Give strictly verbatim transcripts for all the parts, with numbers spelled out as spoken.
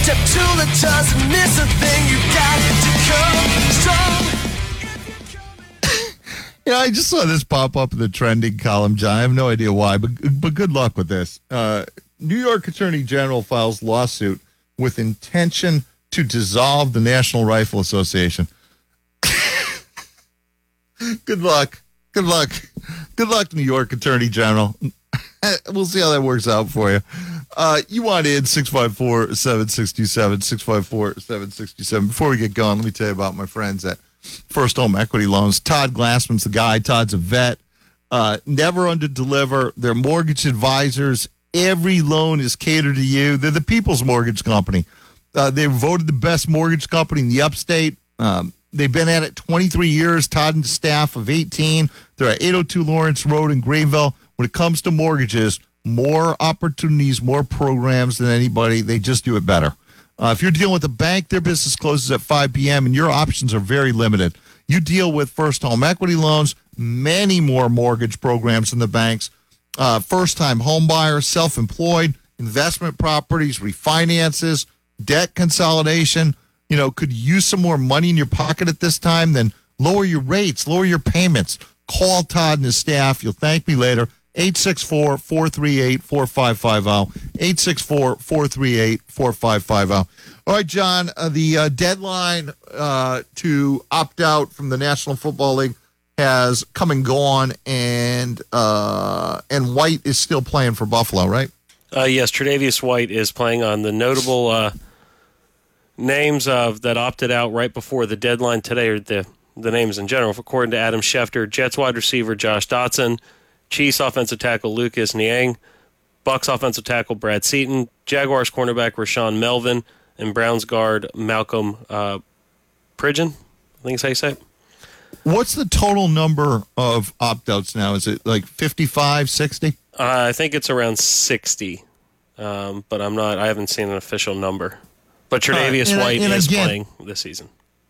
Step two that doesn't miss a thing. You got to come strong. You know, I just saw this pop up in the trending column, John. I have no idea why, but but good luck with this. Uh, New York Attorney General files lawsuit with intention to dissolve the National Rifle Association. Good luck. Good luck. Good luck, New York Attorney General. We'll see how that works out for you. Uh, you want in six five four, seven six two seven, six five four, seven six two seven. Before we get going, let me tell you about my friends at First Home Equity Loans. Todd Glassman's the guy. Todd's a vet. Uh, never under-deliver. They're mortgage advisors. Every loan is catered to you. They're the people's mortgage company. Uh, they were voted the best mortgage company in the upstate. Um, they've been at it twenty-three years. Todd and staff of eighteen. They're at eight oh two Lawrence Road in Greenville. When it comes to mortgages, more opportunities, more programs than anybody. They just do it better. Uh, if you're dealing with a bank, their business closes at five p.m. and your options are very limited. You deal with First Home Equity Loans, many more mortgage programs than the banks. Uh, first-time home buyers, self-employed, investment properties, refinances, debt consolidation. You know, could you use some more money in your pocket at this time? Then lower your rates, lower your payments. Call Todd and his staff. You'll thank me later. eight six four, four three eight, four five five zero. eight six four, four three eight, four five five zero. All right, John, uh, the uh, deadline uh, to opt out from the National Football League has come and gone, and uh, and White is still playing for Buffalo, right? Uh, yes, Tre'Davious White is playing on the notable uh, names of that opted out right before the deadline today, or the, the names in general. According to Adam Schefter, Jets wide receiver Josh Dotson, Chiefs offensive tackle Lucas Niang, Bucks offensive tackle Brad Seaton, Jaguars cornerback Rashawn Melvin, and Browns guard Malcolm uh, Pridgeon. I think is how you say it. What's the total number of opt-outs now? Is it like fifty-five, sixty? Uh, I think it's around sixty, um, but I'm not. I haven't seen an official number. But Tre'Davious right, White and, and is again, playing this season.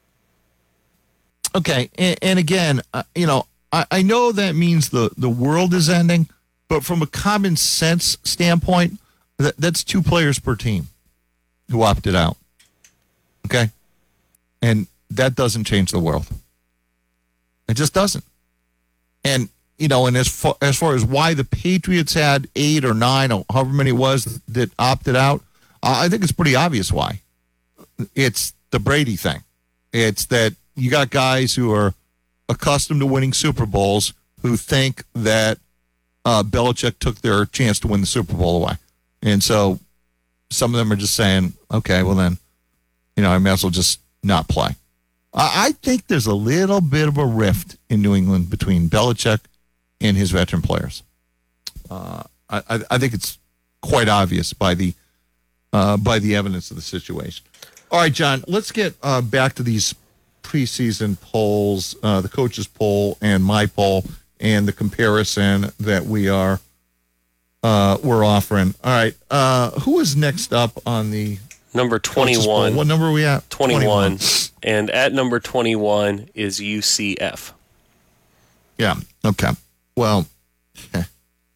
Okay, and, and again, uh, you know, I, I know that means the, the world is ending, but from a common sense standpoint, that, that's two players per team who opted out. Okay? And that doesn't change the world. It just doesn't. And, you know, and as far, as far as why the Patriots had eight or nine or however many it was that opted out, uh, I think it's pretty obvious why. It's the Brady thing. It's that you got guys who are accustomed to winning Super Bowls who think that uh, Belichick took their chance to win the Super Bowl away. And so some of them are just saying, okay, well then, you know, I may as well just not play. I, I think there's a little bit of a rift in New England between Belichick and his veteran players. Uh, I, I think it's quite obvious by the uh, by the evidence of the situation. All right, John, let's get uh, back to these preseason polls, uh, the coaches' poll and my poll, and the comparison that we are uh, we're offering. All right, uh, who is next up on the number twenty-one? What number are we at? twenty-one. And at number twenty-one is U C F. Yeah. Okay. Well, and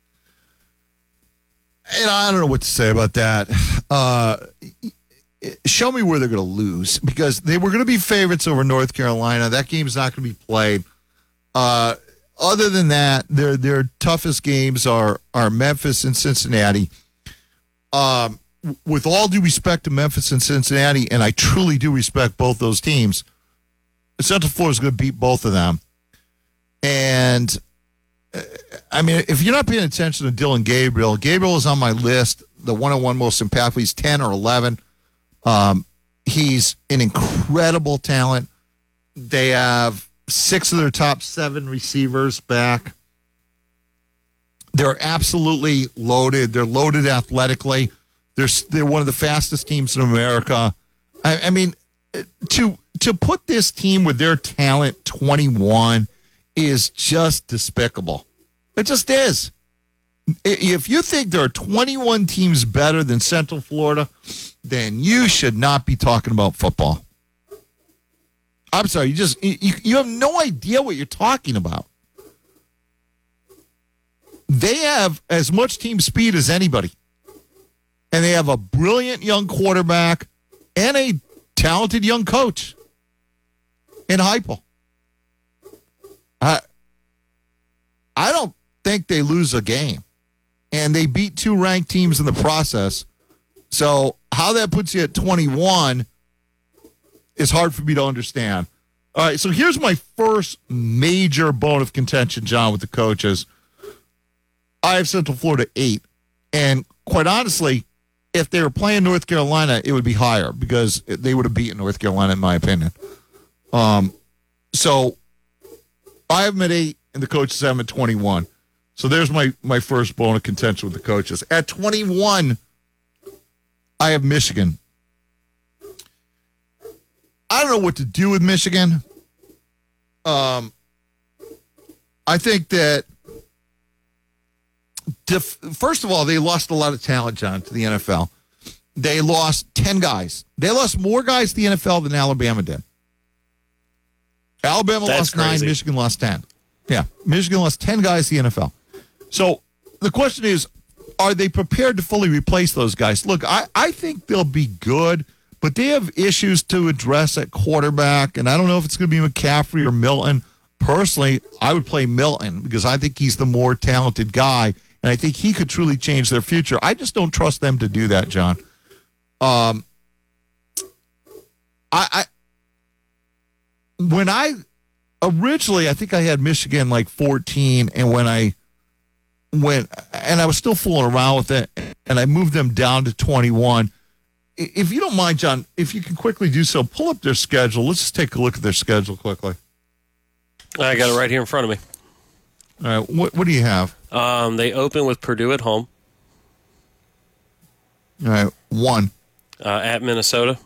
I don't know what to say about that. Uh, show me where they're going to lose, because they were going to be favorites over North Carolina. That game's not going to be played. Uh, other than that, their their toughest games are are Memphis and Cincinnati. Um, with all due respect to Memphis and Cincinnati, and I truly do respect both those teams, Central Florida is going to beat both of them. And I mean, if you're not paying attention to Dylan Gabriel, Gabriel is on my list, the one-on-one most impactful. He's ten or eleven. Um, he's an incredible talent. They have six of their top seven receivers back. They're absolutely loaded. They're loaded athletically. They're they're one of the fastest teams in America. I, I mean, to to put this team with their talent twenty-one is just despicable. It just is. If you think there are twenty-one teams better than Central Florida, then you should not be talking about football. I'm sorry, you just you, you have no idea what you're talking about. They have as much team speed as anybody. And they have a brilliant young quarterback and a talented young coach in Heupel. I, I don't think they lose a game. And they beat two ranked teams in the process. So how that puts you at twenty-one is hard for me to understand. All right, so here's my first major bone of contention, John, with the coaches. I have Central Florida eight. And quite honestly, if they were playing North Carolina, it would be higher because they would have beaten North Carolina, in my opinion. Um, so I have them at eight, and the coaches have them at twenty-one. So there's my, my first bone of contention with the coaches. At twenty-one, I have Michigan. I don't know what to do with Michigan. Um, I think that, def- first of all, they lost a lot of talent, John, to the N F L. They lost ten guys. They lost more guys to the N F L than Alabama did. Alabama That's lost crazy. nine, Michigan lost ten. Yeah, Michigan lost ten guys to the N F L. So the question is, are they prepared to fully replace those guys? Look, I, I think they'll be good, but they have issues to address at quarterback, and I don't know if it's going to be McCaffrey or Milton. Personally, I would play Milton because I think he's the more talented guy, and I think he could truly change their future. I just don't trust them to do that, John. Um, I, I when I originally, I think I had Michigan like fourteen, and when I went, and I was still fooling around with it, and I moved them down to twenty-one. If you don't mind, John, if you can quickly do so, pull up their schedule. Let's just take a look at their schedule quickly. I got it right here in front of me. All right, what what do you have? Um, they open with Purdue at home, All right, one. uh, at Minnesota.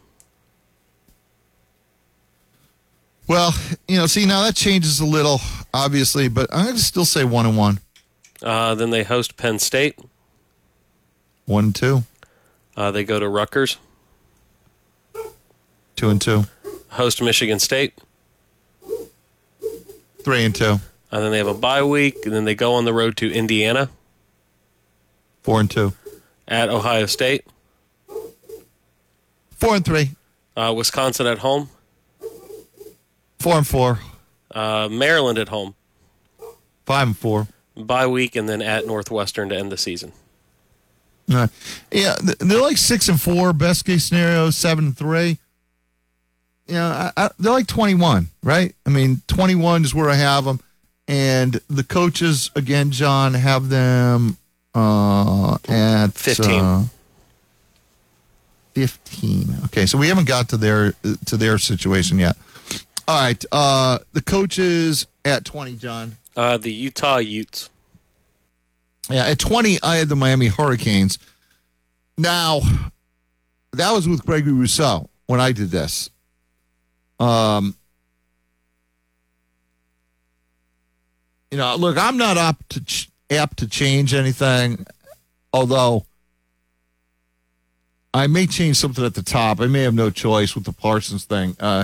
Well, you know, see, now that changes a little, obviously, but I'm going to still say one and one. Uh, then they host Penn State. One and two. Uh, they go to Rutgers, Two and two. host Michigan State. Three and two. And then they have a bye week, and then they go on the road to Indiana, Four and two. at Ohio State, Four and three. uh, Wisconsin at home, Four and four. uh, Maryland at home, Five and four. bye week, and then at Northwestern to end the season. Uh, yeah, th- they're like six and four. Best case scenario, seven and three. You know, I, I, they're like twenty-one, right? I mean, twenty-one is where I have them, and the coaches again, John, have them uh, at fifteen. Uh, Fifteen. Okay, so we haven't got to their to their situation yet. All right, uh, the coaches at twenty, John. Uh, the Utah Utes. Yeah, at twenty, I had the Miami Hurricanes. Now, that was with Gregory Rousseau when I did this. Um, you know, look, I'm not apt to ch- apt to change anything, although I may change something at the top. I may have no choice with the Parsons thing. Uh,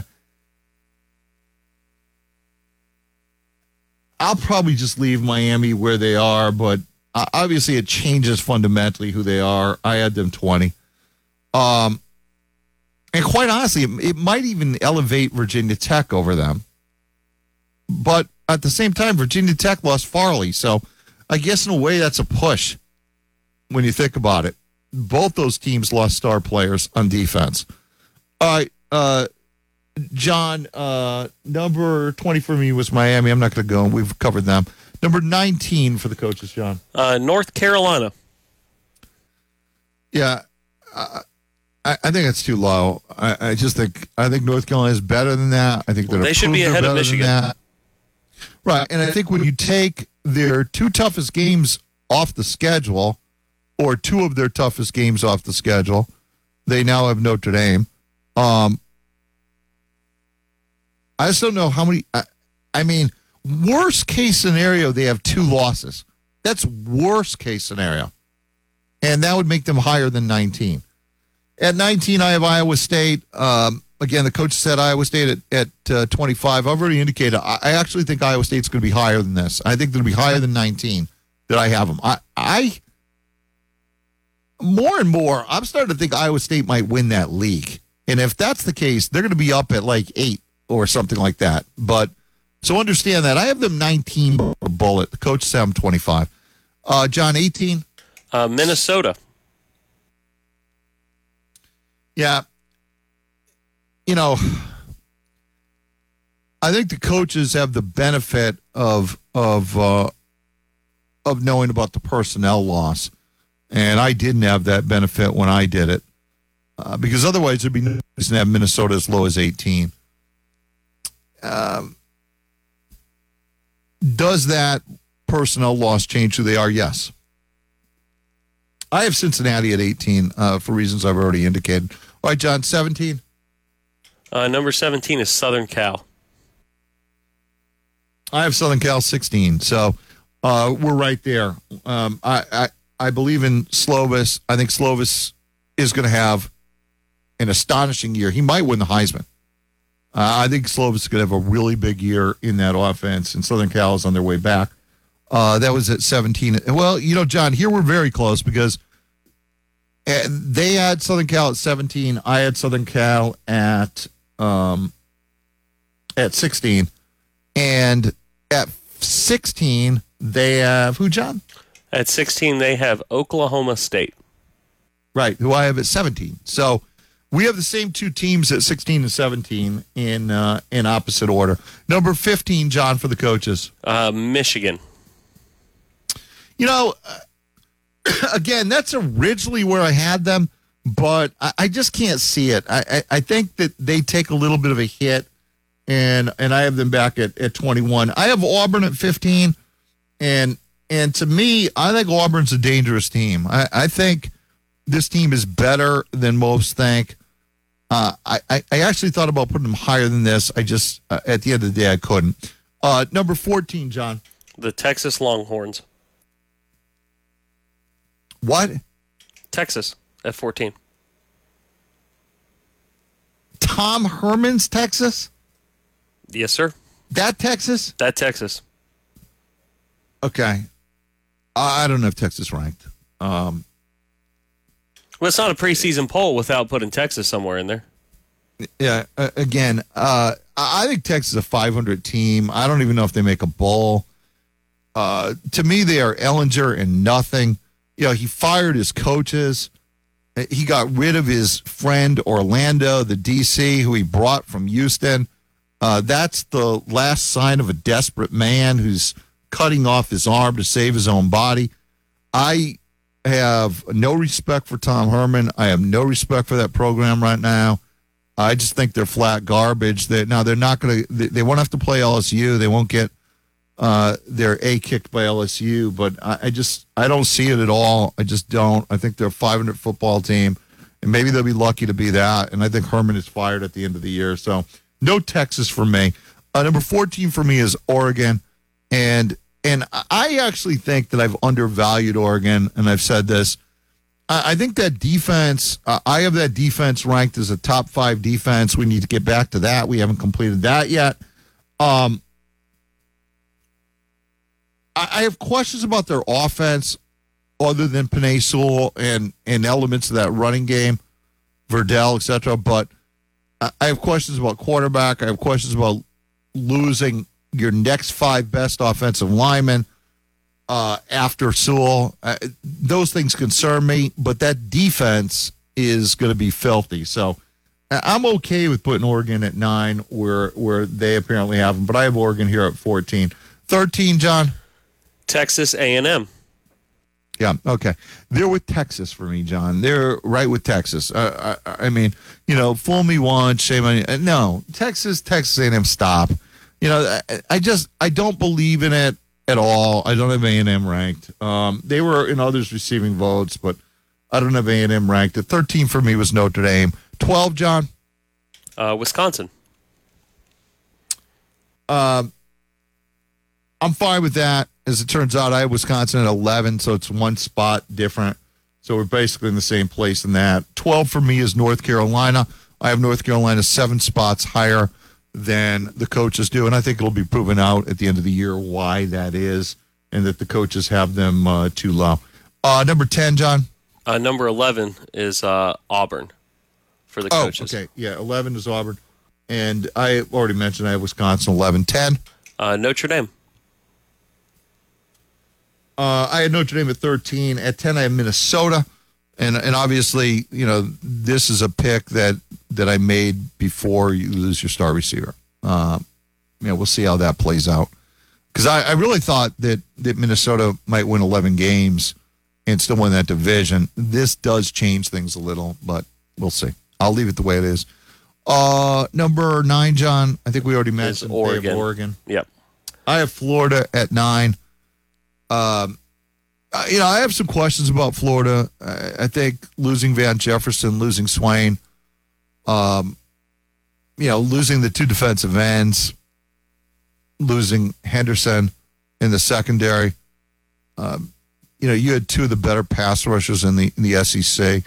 I'll probably just leave Miami where they are, but uh, obviously it changes fundamentally who they are. I had them twenty. Um, and quite honestly, it, it might even elevate Virginia Tech over them. But at the same time, Virginia Tech lost Farley, so I guess in a way that's a push when you think about it. Both those teams lost star players on defense. All right, uh, John, uh, number twenty for me was Miami. I'm not going to go. We've covered them. Number nineteen for the coaches, John. Uh, North Carolina. Yeah, uh, I, I think it's too low. I, I just think I think North Carolina is better than that. I think Well, they should be approved ahead are of better than Michigan. that. Right, and I think when you take their two toughest games off the schedule, or two of their toughest games off the schedule, they now have Notre Dame. Um, I just don't know how many. I, I mean, worst case scenario, they have two losses. That's worst case scenario. And that would make them higher than nineteen. At nineteen, I have Iowa State. Um, again, the coach said Iowa State at, at uh, twenty-five. I've already indicated I, I actually think Iowa State's going to be higher than this. I think they're going to be higher than nineteen that I have them. I, I, more and more, I'm starting to think Iowa State might win that league. And if that's the case, they're going to be up at like eight or something like that. But so understand that. I have them nineteen bullet. The coach said I'm twenty-five. Uh, John, eighteen? Uh, Minnesota. Yeah. You know, I think the coaches have the benefit of of uh, of knowing about the personnel loss. And I didn't have that benefit when I did it. Uh, because otherwise, it'd be nice to have Minnesota as low as eighteen. Um, does that personnel loss change who they are? Yes. I have Cincinnati at eighteen uh, for reasons I've already indicated. All right, John, seventeen. Uh, number seventeen is Southern Cal. I have Southern Cal sixteen, so uh, we're right there. Um, I, I I believe in Slovis. I think Slovis is going to have an astonishing year. He might win the Heisman. Uh, I think Slovis is going to have a really big year in that offense, and Southern Cal is on their way back. Uh, that was at seventeen. Well, you know, John, here we're very close because they had Southern Cal at seventeen. I had Southern Cal at um, at sixteen. And at sixteen, they have who, John? At sixteen, they have Oklahoma State. Right, who I have at seventeen. So we have the same two teams at sixteen and seventeen in uh, in opposite order. Number fifteen, John, for the coaches. Uh, Michigan. You know, uh, again, that's originally where I had them, but I, I just can't see it. I, I, I think that they take a little bit of a hit, and and I have them back at, at twenty-one. I have Auburn at fifteen, and and to me, I think Auburn's a dangerous team. I, I think this team is better than most think. Uh, I, I, I actually thought about putting them higher than this. I just, uh, at the end of the day, I couldn't. Uh, number fourteen, John. The Texas Longhorns. What? Texas at fourteen. Tom Herman's Texas? Yes, sir. That Texas? That Texas. Okay. I don't know if Texas ranked. Um, Well, it's not a preseason poll without putting Texas somewhere in there. yeah, uh, again, uh, I I think Texas is a five hundred team. I don't even know if they make a bowl. Uh, to me, they are Ellinger and nothing. You know, he fired his coaches. He got rid of his friend Orlando, the D C, who he brought from Houston. Uh, that's the last sign of a desperate man who's cutting off his arm to save his own body. I have no respect for Tom Herman. I have no respect for that program right now. I just think they're flat garbage. They, now, they're not going to, they, they won't have to play L S U. They won't get uh, their A kicked by L S U, but I, I just, I don't see it at all. I just don't. I think they're a five hundred football team, and maybe they'll be lucky to be that. And I think Herman is fired at the end of the year. So, no Texas for me. Uh, number fourteen for me is Oregon. And and I actually think that I've undervalued Oregon, and I've said this. I, I think that defense, uh, I have that defense ranked as a top five defense. We need to get back to that. We haven't completed that yet. Um, I, I have questions about their offense other than Penei Sewell and, and elements of that running game, Verdell, et cetera. But I, I have questions about quarterback. I have questions about losing your next five best offensive linemen uh, after Sewell. Uh, those things concern me, but that defense is going to be filthy. So I'm okay with putting Oregon at nine where where they apparently have them, but I have Oregon here at fourteen. thirteen, John? Texas A and M. Yeah, okay. They're with Texas for me, John. They're right with Texas. Uh, I, I mean, you know, fool me once, shame on you. Uh, No, Texas, Texas A and M, stop. You know, I, I just, I don't believe in it at all. I don't have A and M ranked. Um, they were in others receiving votes, but I don't have A and M ranked. At thirteen for me was Notre Dame. twelve, John? Uh, Wisconsin. Um, I'm fine with that. As it turns out, I have Wisconsin at eleven, so it's one spot different. So we're basically in the same place in that. twelve for me is North Carolina. I have North Carolina seven spots higher than the coaches do, and I think it'll be proven out at the end of the year why that is and that the coaches have them uh, too low. Uh, number ten, John? Uh, number eleven is uh, Auburn. for the Oh, coaches. okay. Yeah, eleven is Auburn. And I already mentioned I have Wisconsin eleven. ten? Uh, Notre Dame. Uh, I had Notre Dame at thirteen. At ten, I have Minnesota. And and obviously, you know, this is a pick that, that I made before you lose your star receiver. Uh, you know, we'll see how that plays out. Because I, I really thought that, that Minnesota might win eleven games and still win that division. This does change things a little, but we'll see. I'll leave it the way it is. Uh, number nine, John, I think we already mentioned they have Oregon. Oregon. Yep. I have Florida at nine. Um, uh, you know, I have some questions about Florida. I, I think losing Van Jefferson, losing Swain, um, you know, losing the two defensive ends, losing Henderson in the secondary. Um, you know, you had two of the better pass rushers in the in the S E C.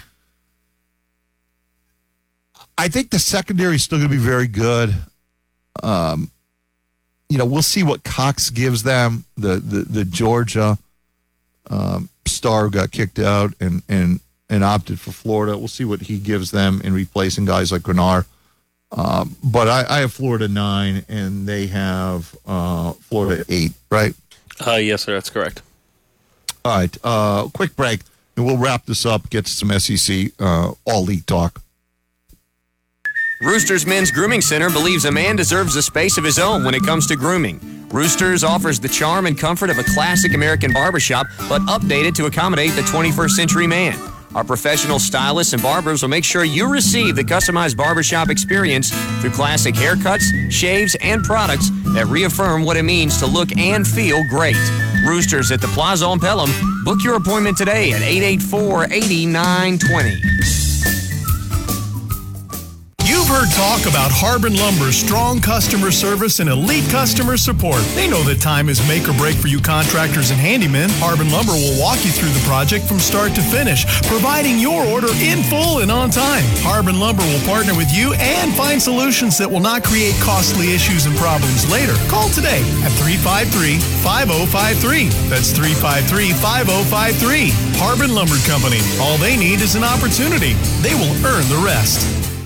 I think the secondary is still going to be very good. Um, you know, we'll see what Cox gives them. The the, the Georgia um, star who got kicked out and, and and opted for Florida. We'll see what he gives them in replacing guys like Grenard. Um, but I, I have Florida nine, and they have uh, Florida eight, right? Uh, yes, sir. That's correct. All right. Uh, quick break, and we'll wrap this up, get to some S E C uh, all-league talk. Roosters Men's Grooming Center believes a man deserves a space of his own when it comes to grooming. Roosters offers the charm and comfort of a classic American barbershop, but updated to accommodate the twenty-first century man. Our professional stylists and barbers will make sure you receive the customized barbershop experience through classic haircuts, shaves, and products that reaffirm what it means to look and feel great. Roosters at the Plaza on Pelham. Book your appointment today at eight eight four, eight nine two zero. You've heard talk about Harbin Lumber's strong customer service and elite customer support. They know that time is make or break for you contractors and handymen. Harbin Lumber will walk you through the project from start to finish, providing your order in full and on time. Harbin Lumber will partner with you and find solutions that will not create costly issues and problems later. Call today at three five three, five oh five three. That's three five three, five oh five three. Harbin Lumber Company. All they need is an opportunity. They will earn the rest.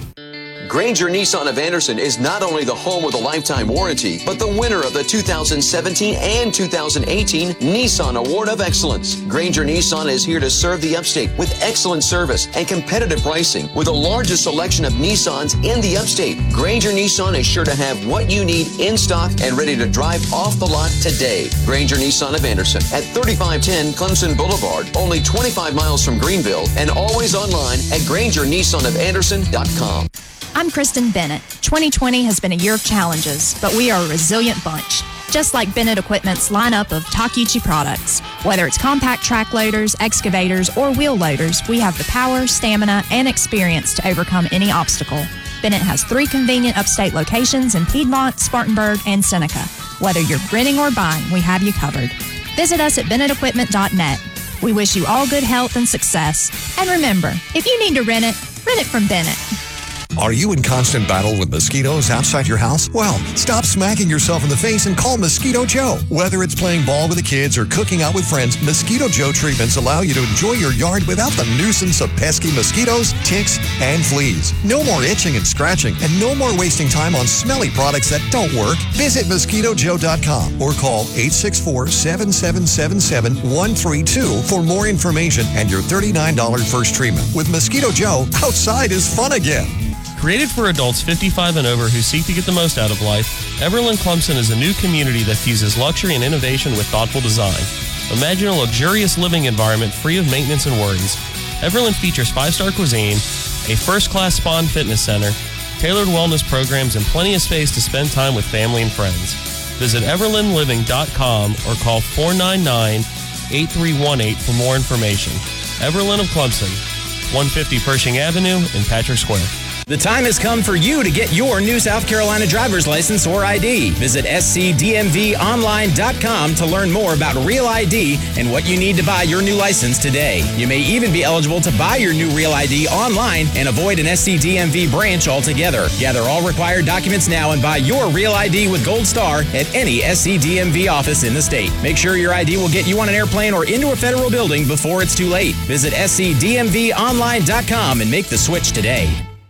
Granger Nissan of Anderson is not only the home with a lifetime warranty, but the winner of the two thousand seventeen and two thousand eighteen Nissan Award of Excellence. Granger Nissan is here to serve the upstate with excellent service and competitive pricing. With the largest selection of Nissans in the upstate, Granger Nissan is sure to have what you need in stock and ready to drive off the lot today. Granger Nissan of Anderson at thirty-five ten Clemson Boulevard, only twenty-five miles from Greenville, and always online at granger nissan of anderson dot com. I'm Kristen Bennett. twenty twenty has been a year of challenges, but we are a resilient bunch. Just like Bennett Equipment's lineup of Takeuchi products. Whether it's compact track loaders, excavators, or wheel loaders, we have the power, stamina, and experience to overcome any obstacle. Bennett has three convenient upstate locations in Piedmont, Spartanburg, and Seneca. Whether you're renting or buying, we have you covered. Visit us at bennett equipment dot net. We wish you all good health and success. And remember, if you need to rent it, rent it from Bennett. Are you in constant battle with mosquitoes outside your house? Well, stop smacking yourself in the face and call Mosquito Joe. Whether it's playing ball with the kids or cooking out with friends, Mosquito Joe treatments allow you to enjoy your yard without the nuisance of pesky mosquitoes, ticks, and fleas. No more itching and scratching, and no more wasting time on smelly products that don't work. Visit mosquito joe dot com or call eight six four, seven seven seven, seven one three two for more information and your thirty-nine dollars first treatment. With Mosquito Joe, outside is fun again. Created for adults fifty-five and over who seek to get the most out of life, Everland Clemson is a new community that fuses luxury and innovation with thoughtful design. Imagine a luxurious living environment free of maintenance and worries. Everland features five-star cuisine, a first-class spa and fitness center, tailored wellness programs, and plenty of space to spend time with family and friends. Visit everland living dot com or call four nine nine, eight three one eight for more information. Everland of Clemson, one fifty Pershing Avenue in Patrick Square. The time has come for you to get your new South Carolina driver's license or I D. Visit s c d m v online dot com to learn more about Real I D and what you need to buy your new license today. You may even be eligible to buy your new Real I D online and avoid an S C D M V branch altogether. Gather all required documents now and buy your Real I D with Gold Star at any S C D M V office in the state. Make sure your I D will get you on an airplane or into a federal building before it's too late. Visit s c d m v online dot com and make the switch today.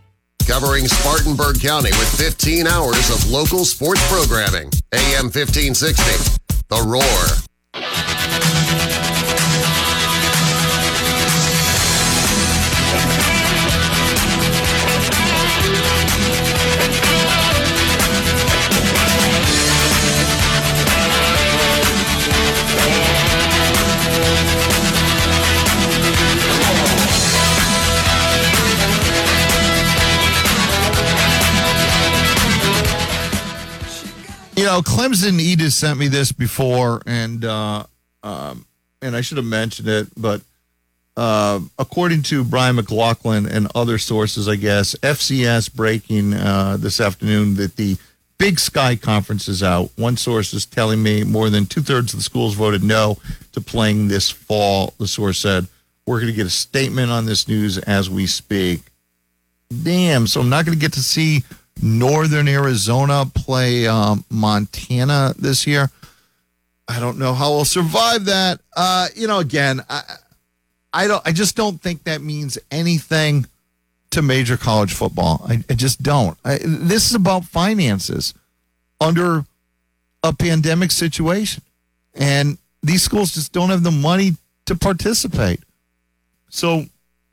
covering Spartanburg County with fifteen hours of local sports programming. A M fifteen sixty, The Roar. You know, Clemson Edith sent me this before, and uh, um, and I should have mentioned it, but uh, according to Brian McLaughlin and other sources, I guess, F C S breaking uh, this afternoon that the Big Sky Conference is out. One source is telling me more than two-thirds of the schools voted no to playing this fall, the source said. We're going to get a statement on this news as we speak. Damn, so I'm not going to get to see Northern Arizona play um, Montana this year. I don't know how we'll survive that. Uh, you know, again, I, I don't. I just don't think that means anything to major college football. I, I just don't. I, this is about finances under a pandemic situation, and these schools just don't have the money to participate. So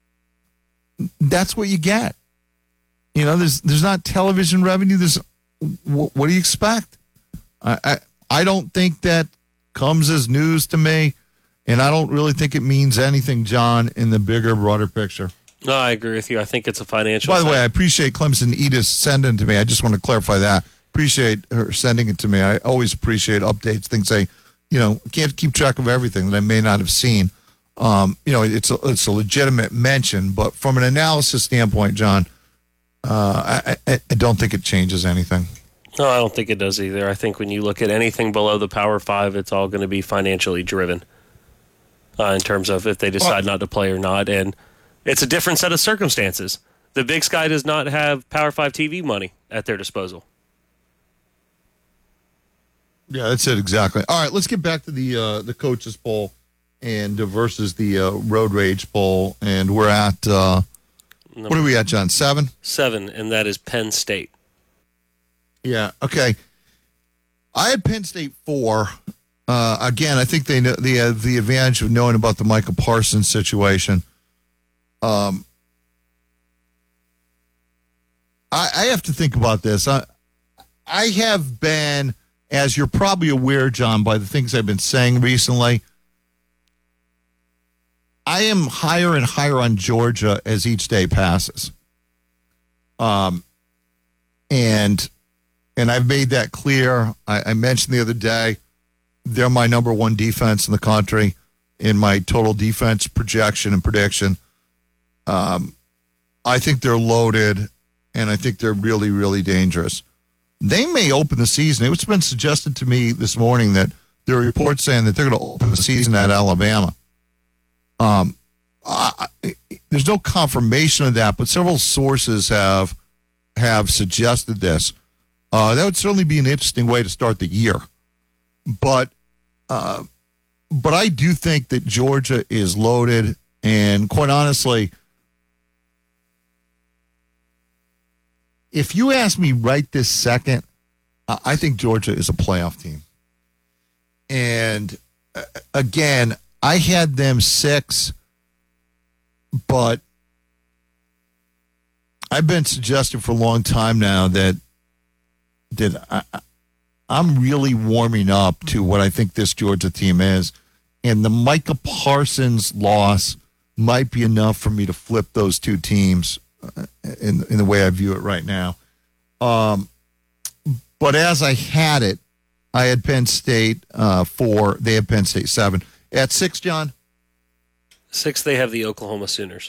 that's what you get. You know, there's there's not television revenue. There's what, what do you expect? I, I I don't think that comes as news to me, and I don't really think it means anything, John, in the bigger, broader picture. No, I agree with you. I think it's a financial. By the thing. way, I appreciate Clemson Edith sending it to me. I just want to clarify that. Appreciate her sending it to me. I always appreciate updates, things I, you know, can't keep track of everything that I may not have seen. Um, you know, it's a, it's a legitimate mention, but from an analysis standpoint, John, Uh, I, I don't think it changes anything. No, I don't think it does either. I think when you look at anything below the Power Five, it's all going to be financially driven uh, in terms of if they decide well, not to play or not. And it's a different set of circumstances. The Big Sky does not have Power Five T V money at their disposal. Yeah, that's it exactly. All right, let's get back to the uh, the coaches poll and uh, versus the uh, road rage poll, and we're at. Uh, Number what are we at, John? Seven? Seven, and that is Penn State. Yeah, okay. I had Penn State four. Uh, again, I think they know, they have the advantage of knowing about the Michael Parsons situation. Um, I, I have to think about this. I, I have been, as you're probably aware, John, by the things I've been saying recently, I am higher and higher on Georgia as each day passes. Um, and and I've made that clear. I, I mentioned the other day, they're my number one defense in the country in my total defense projection and prediction. Um, I think they're loaded, and I think they're really, really dangerous. They may open the season. It's been suggested to me this morning that there are reports saying that they're going to open the season at Alabama. Um, I, there's no confirmation of that, but several sources have have suggested this. Uh, that would certainly be an interesting way to start the year. But uh, but I do think that Georgia is loaded, and quite honestly, if you ask me right this second, I think Georgia is a playoff team. And uh, again, I had them six, but I've been suggesting for a long time now that that I, I'm really warming up to what I think this Georgia team is, and the Micah Parsons loss might be enough for me to flip those two teams in in the way I view it right now. Um, but as I had it, I had Penn State uh, four. They had Penn State seven. At six, John? Six, they have the Oklahoma Sooners.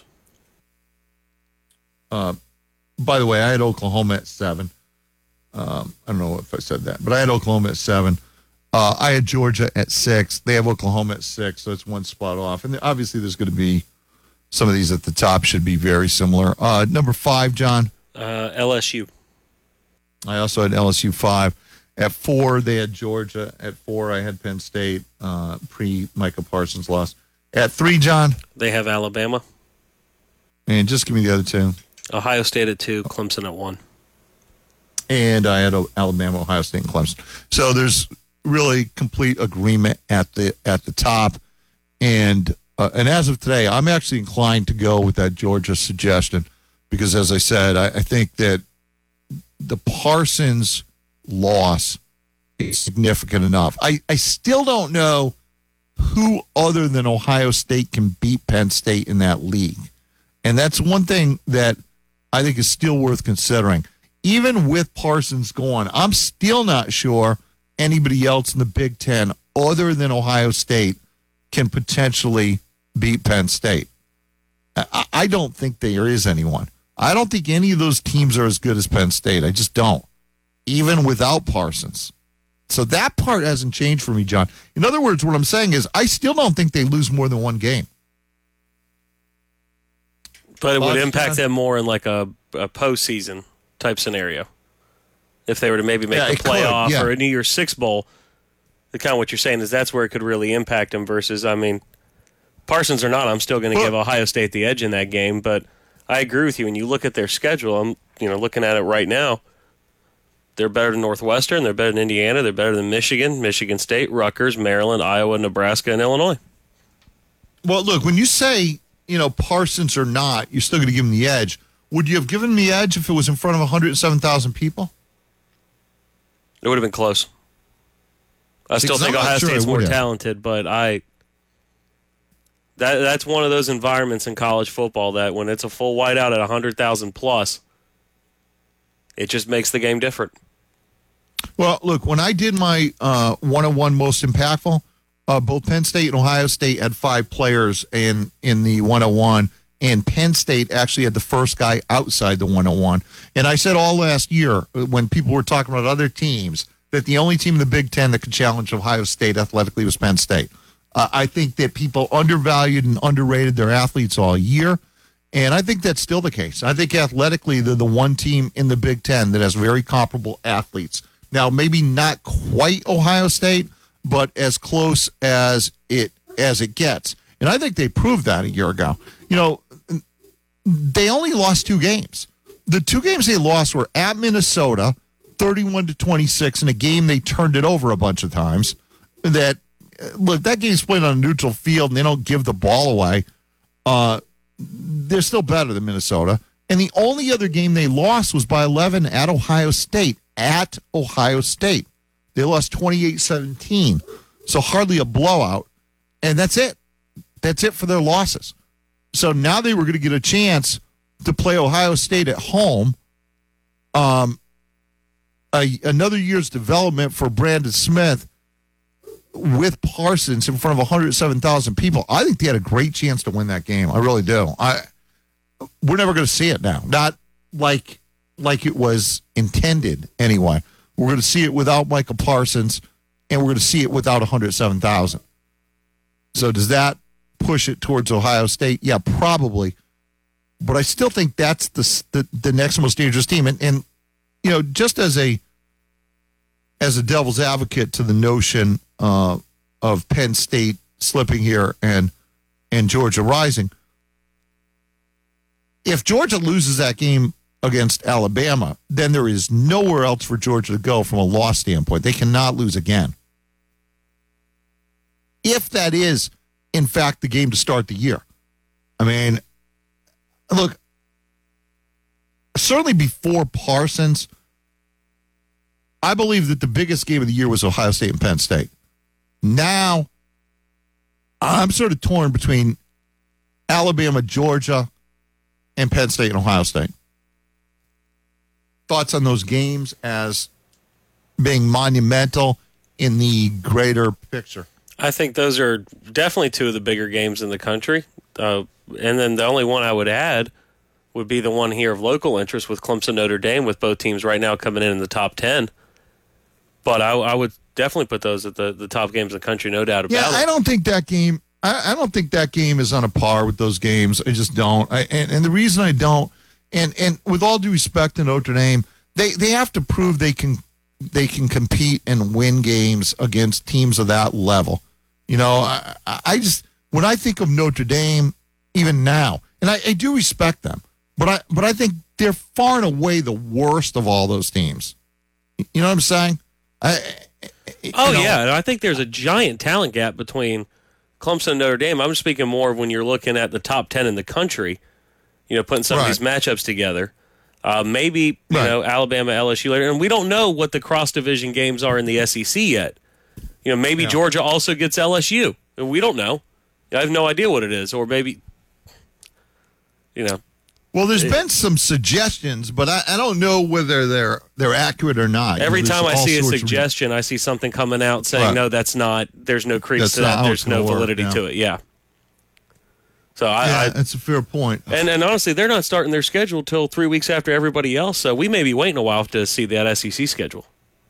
Uh, by the way, I had Oklahoma at seven. Um, I don't know if I said that, but I had Oklahoma at seven. Uh, I had Georgia at six. They have Oklahoma at six, so it's one spot off. And obviously there's going to be some of these at the top should be very similar. Uh, number five, John? Uh, L S U. I also had L S U five. At four, they had Georgia. At four, I had Penn State, uh, pre-Micah Parsons loss. At three, John? They have Alabama. And just give me the other two. Ohio State at two, Clemson at one. And I had Alabama, Ohio State, and Clemson. So there's really complete agreement at the at the top. And uh, and as of today, I'm actually inclined to go with that Georgia suggestion because, as I said, I, I think that the Parsons loss is significant enough. I, I still don't know who other than Ohio State can beat Penn State in that league. And that's one thing that I think is still worth considering. Even with Parsons gone, I'm still not sure anybody else in the Big Ten other than Ohio State can potentially beat Penn State. I, I don't think there is anyone. I don't think any of those teams are as good as Penn State. I just don't, even without Parsons. So that part hasn't changed for me, John. In other words, what I'm saying is I still don't think they lose more than one game. But it would Thoughts, impact John? them more in like a, a postseason type scenario. If they were to maybe make Yeah, the it could, playoff yeah. or a New Year's Six Bowl, the kind of what you're saying is that's where it could really impact them versus, I mean, Parsons or not, I'm still going to Well- give Ohio State the edge in that game. But I agree with you. When you look at their schedule, I'm you know looking at it right now, they're better than Northwestern, they're better than Indiana, they're better than Michigan, Michigan State, Rutgers, Maryland, Iowa, Nebraska, and Illinois. Well, look, when you say, you know, Parsons or not, you're still going to give them the edge. Would you have given them the edge if it was in front of one hundred seven thousand people? It would have been close. I still Because think I'm not Ohio sure State's it more would have. talented, but I that that's one of those environments in college football that when it's a full whiteout at one hundred thousand plus, it just makes the game different. Well, look, when I did my uh, one-on-one most impactful, uh, both Penn State and Ohio State had five players in, in the one-on-one, and Penn State actually had the first guy outside the one-on-one. And I said all last year when people were talking about other teams that the only team in the Big Ten that could challenge Ohio State athletically was Penn State. Uh, I think that people undervalued and underrated their athletes all year, and I think that's still the case. I think athletically they're the one team in the Big Ten that has very comparable athletes. Now, maybe not quite Ohio State, but as close as it as it gets. And I think they proved that a year ago. You know, they only lost two games. The two games they lost were at Minnesota, thirty-one to twenty-six, in a game they turned it over a bunch of times. That look, that game's played on a neutral field, and they don't give the ball away. Uh, they're still better than Minnesota. And the only other game they lost was by eleven at Ohio State. At Ohio State. They lost twenty-eight seventeen. So hardly a blowout. And that's it. That's it for their losses. So now they were going to get a chance to play Ohio State at home. Um, a, another year's development for Brandon Smith with Parsons in front of one hundred seven thousand people. I think they had a great chance to win that game. I really do. I We're never going to see it now. Not like like it was intended anyway. We're going to see it without Michael Parsons, and we're going to see it without one hundred seven thousand. So does that push it towards Ohio State? Yeah, probably. But I still think that's the the, the next most dangerous team. And, and, you know, just as a as a devil's advocate to the notion uh, of Penn State slipping here and and Georgia rising, if Georgia loses that game against Alabama, then there is nowhere else for Georgia to go from a loss standpoint. They cannot lose again. If that is, in fact, the game to start the year. I mean, look, certainly before Parsons, I believe that the biggest game of the year was Ohio State and Penn State. Now, I'm sort of torn between Alabama, Georgia, and Penn State and Ohio State. Thoughts on those games as being monumental in the greater picture? I think those are definitely two of the bigger games in the country. Uh, and then the only one I would add would be the one here of local interest with Clemson Notre Dame, with both teams right now coming in in the top ten. But I, I would definitely put those at the, the top games in the country, no doubt about Yeah, it. I don't think that game. I, I don't think that game is on a par with those games. I just don't. I, and, and the reason I don't, and and with all due respect to Notre Dame, they they have to prove they can they can compete and win games against teams of that level. You know, I, I just when I think of Notre Dame, even now, and I, I do respect them. But I but I think they're far and away the worst of all those teams. You know what I'm saying? I, oh, you know, yeah. And I think there's a giant talent gap between Clemson and Notre Dame. I'm speaking more of when you're looking at the top ten in the country, you know, putting some right. of these matchups together. Uh, maybe, you right. know, Alabama, L S U later. And we don't know what the cross-division games are in the S E C yet. You know, maybe yeah. Georgia also gets L S U. We don't know. I have no idea what it is. Or maybe, you know. Well, there's it, been some suggestions, but I, I don't know whether they're they're accurate or not. Every you know, time I see a sorts suggestion, of... I see something coming out saying, right. no, that's not, there's no credence that's to that, there's no work, validity yeah. to it. Yeah. So I, yeah, I, that's a fair point. And and honestly, they're not starting their schedule till three weeks after everybody else. So we may be waiting a while to see that S E C schedule.